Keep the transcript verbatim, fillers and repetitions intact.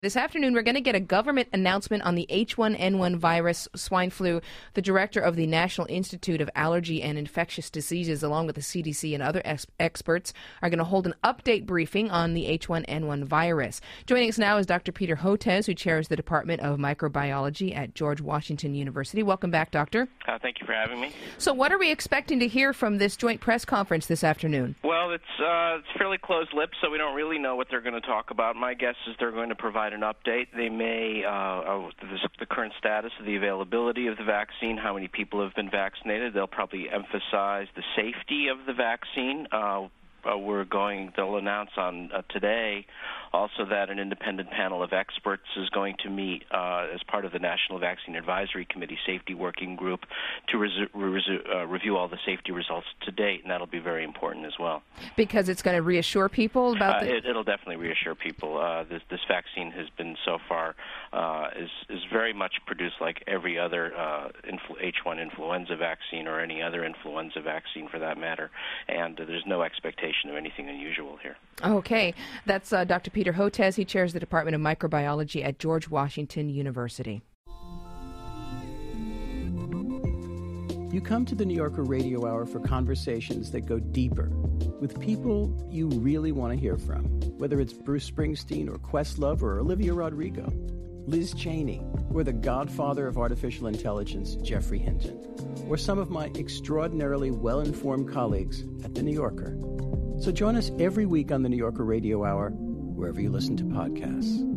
This afternoon, we're going to get a government announcement on the H one N one virus, swine flu. The director of the National Institute of Allergy and Infectious Diseases, along with the C D C and other ex- experts, are going to hold an update briefing on the H one N one virus. Joining us now is Doctor Peter Hotez, who chairs the Department of Microbiology at George Washington University. Welcome back, Doctor. Uh, thank you for having me. So what are we expecting to hear from this joint press conference this afternoon? Well, it's, uh, it's fairly closed-lipped, so we don't really know what they're going to talk about. My guess is they're going to provide an update. They may, uh, uh, the, the current status of the availability of the vaccine, how many people have been vaccinated. They'll probably emphasize the safety of the vaccine. Uh, uh, we're going, they'll announce on uh, today also that an independent panel of experts is going to meet uh, as part of the National Vaccine Advisory Committee Safety Working Group to resu- resu- uh, review all the safety results to date, and that'll be very important as well. Because it's going to reassure people about uh, the... it, it'll definitely reassure people. Uh, this, this vaccine has been so far uh, is, is very much produced like every other uh, influ- H one influenza vaccine or any other influenza vaccine for that matter, and uh, there's no expectation of anything unusual here. Okay. That's uh, Doctor Peter Hotez. He chairs the Department of Microbiology at George Washington University. You come to the New Yorker Radio Hour for conversations that go deeper with people you really want to hear from, whether it's Bruce Springsteen or Questlove or Olivia Rodrigo, Liz Cheney, or the godfather of artificial intelligence, Geoffrey Hinton, or some of my extraordinarily well-informed colleagues at the New Yorker. So join us every week on the New Yorker Radio Hour, wherever you listen to podcasts.